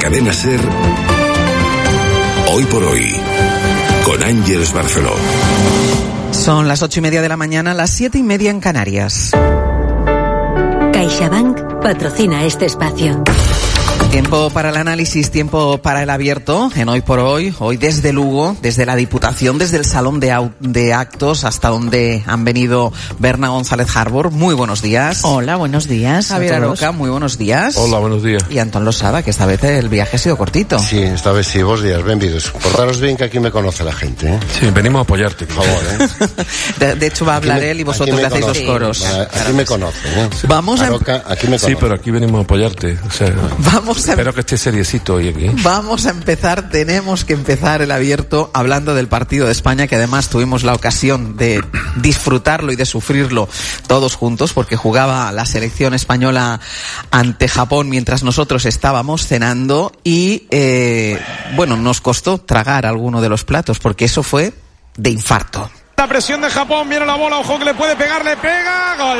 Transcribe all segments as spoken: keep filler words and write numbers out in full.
Cadena SER, Hoy por Hoy, con Ángeles Barceló. Son las ocho y media de la mañana, las siete y media en Canarias. CaixaBank patrocina este espacio. Tiempo para el análisis, tiempo para el abierto en Hoy por Hoy, hoy desde Lugo, desde la Diputación, desde el Salón de, au- de Actos, hasta donde han venido Berna González Harbour. Muy buenos días. Hola, buenos días. Javier Aroca, muy buenos días. Hola, buenos días. Y Antón Losada, que esta vez el viaje ha sido cortito. Sí, esta vez sí, buenos días, bienvenidos. Portaros bien, que aquí me conoce la gente, ¿eh? Sí, venimos a apoyarte. Por favor, ¿eh? de, de hecho va a hablar me, él y vosotros le hacéis los coros. Aquí claro me sí. conocen, ¿eh? Vamos Aroca, a... aquí me conocen. Sí, pero aquí venimos a apoyarte. O sea, Vamos a... espero que esté seriecito hoy aquí. Vamos a empezar, tenemos que empezar el abierto hablando del partido de España, que además tuvimos la ocasión de disfrutarlo y de sufrirlo todos juntos, porque jugaba la selección española ante Japón mientras nosotros estábamos cenando y, eh, bueno, nos costó tragar alguno de los platos, porque eso fue de infarto. La presión de Japón, viene la bola, ojo que le puede pegar, le pega, gol.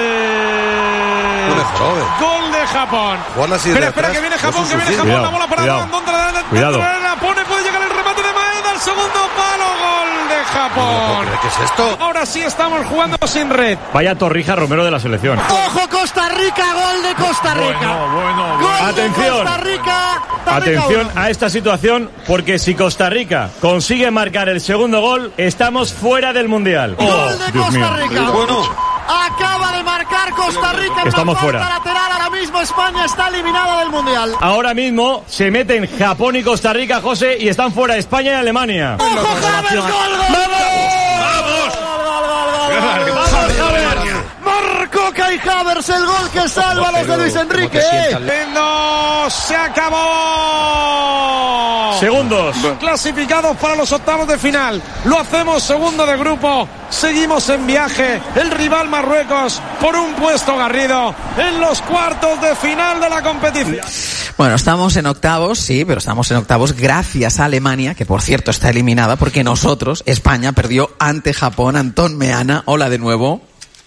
Gol de Japón. Espera, espera, que viene Japón, que viene Japón, cuidado, la bola para Rondón, cuidado. La pone, puede llegar el remate de Maeda, el segundo palo, gol de Japón. ¿Qué es esto? Ahora sí estamos jugando sin red. Vaya Torrija Romero de la selección. ¡Ojo Costa Rica! ¡Gol de Costa Rica! Bueno, bueno, ¡Gol atención, de Costa Rica! atención a esta situación, porque si Costa Rica consigue marcar el segundo gol, estamos fuera del Mundial. ¡Gol de Dios Costa mío. Rica! Bueno. Acaba de marcar Costa Rica en Estamos una falta fuera. lateral. Ahora mismo España está eliminada del Mundial. Ahora mismo se meten Japón y Costa Rica, José, y están fuera España y Alemania. ¡Ojo, James! ¡Gol, gol! ¡Vamos! Marcó Kai Havertz el gol que salva a los de Luis Enrique. ¡No! ¡Se acabó! Segundos. Clasificados para los octavos de final. Lo hacemos segundo de grupo. Seguimos en viaje. El rival Marruecos por un puesto garrido en los cuartos de final de la competición. Bueno, estamos en octavos, sí, pero estamos en octavos gracias a Alemania, que por cierto está eliminada, porque nosotros, España, perdió ante Japón. Antón Meana, hola de nuevo.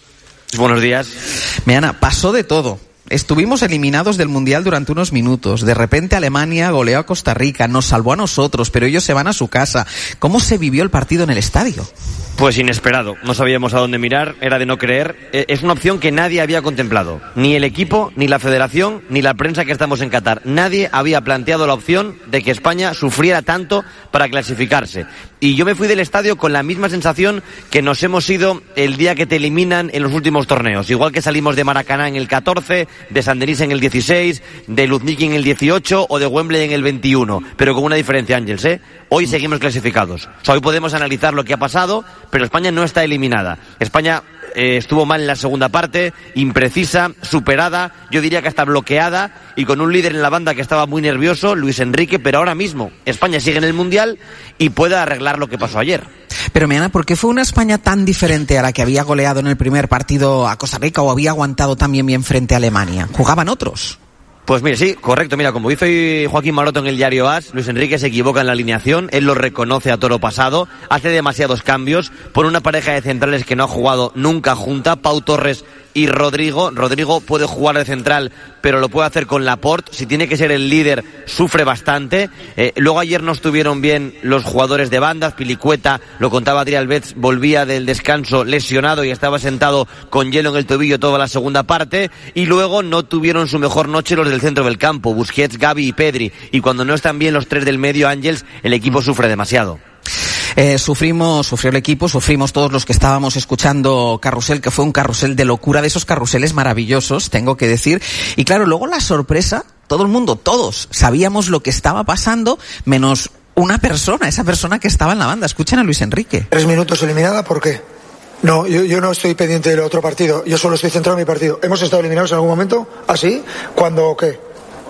Buenos días. Meana, pasó de todo. Estuvimos eliminados del Mundial durante unos minutos. De repente Alemania goleó a Costa Rica, nos salvó a nosotros, pero ellos se van a su casa. ¿Cómo se vivió el partido en el estadio? Pues inesperado, no sabíamos a dónde mirar, era de no creer. Es una opción que nadie había contemplado. Ni el equipo, ni la federación, ni la prensa que estamos en Qatar. Nadie había planteado la opción de que España sufriera tanto para clasificarse. Y yo me fui del estadio con la misma sensación que nos hemos ido el día que te eliminan en los últimos torneos. Igual que salimos de Maracaná en el catorce, de San Denis en el dieciséis, de Luzhniki en el dieciocho o de Wembley en el veintiuno. Pero con una diferencia, Ángels, ¿eh? Hoy seguimos clasificados. O sea, hoy podemos analizar lo que ha pasado, pero España no está eliminada. España eh, estuvo mal en la segunda parte, imprecisa, superada, yo diría que hasta bloqueada, y con un líder en la banda que estaba muy nervioso, Luis Enrique, pero ahora mismo España sigue en el Mundial y puede arreglar lo que pasó ayer. Pero Meana, ¿por qué fue una España tan diferente a la que había goleado en el primer partido a Costa Rica o había aguantado también bien frente a Alemania? ¿Jugaban otros? Pues mire, sí, correcto. Mira, como dice Joaquín Maroto en el diario AS, Luis Enrique se equivoca en la alineación, él lo reconoce a toro pasado, hace demasiados cambios, por una pareja de centrales que no ha jugado nunca junta, Pau Torres y Rodrigo. Rodrigo puede jugar de central, pero lo puede hacer con Laporte. Si tiene que ser el líder, sufre bastante. Eh, luego ayer no estuvieron bien los jugadores de banda. Pilicueta, lo contaba Adrián Alves, volvía del descanso lesionado y estaba sentado con hielo en el tobillo toda la segunda parte. Y luego no tuvieron su mejor noche los del centro del campo, Busquets, Gavi y Pedri. Y cuando no están bien los tres del medio, Ángels, el equipo sufre demasiado. Eh, sufrimos, sufrió el equipo, sufrimos todos los que estábamos escuchando Carrusel, que fue un carrusel de locura, de esos carruseles maravillosos, tengo que decir. Y claro, luego la sorpresa, todo el mundo, todos, sabíamos lo que estaba pasando, menos una persona, esa persona que estaba en la banda. Escuchen a Luis Enrique. Tres minutos eliminada, ¿por qué? No, yo, yo no estoy pendiente del otro partido, yo solo estoy centrado en mi partido. ¿Hemos estado eliminados en algún momento? ¿Así? ¿Cuándo qué?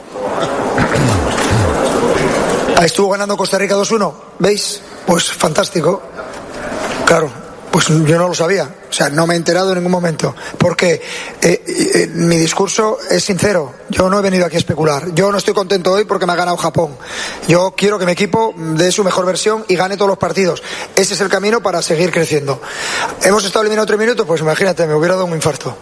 Estuvo ganando Costa Rica dos uno, ¿veis? Pues fantástico. Claro, pues yo no lo sabía. O sea, no me he enterado en ningún momento. Porque eh, eh, mi discurso es sincero. Yo no he venido aquí a especular. Yo no estoy contento hoy porque me ha ganado Japón. Yo quiero que mi equipo dé su mejor versión y gane todos los partidos. Ese es el camino para seguir creciendo. ¿Hemos estado eliminados tres minutos? Pues imagínate, me hubiera dado un infarto.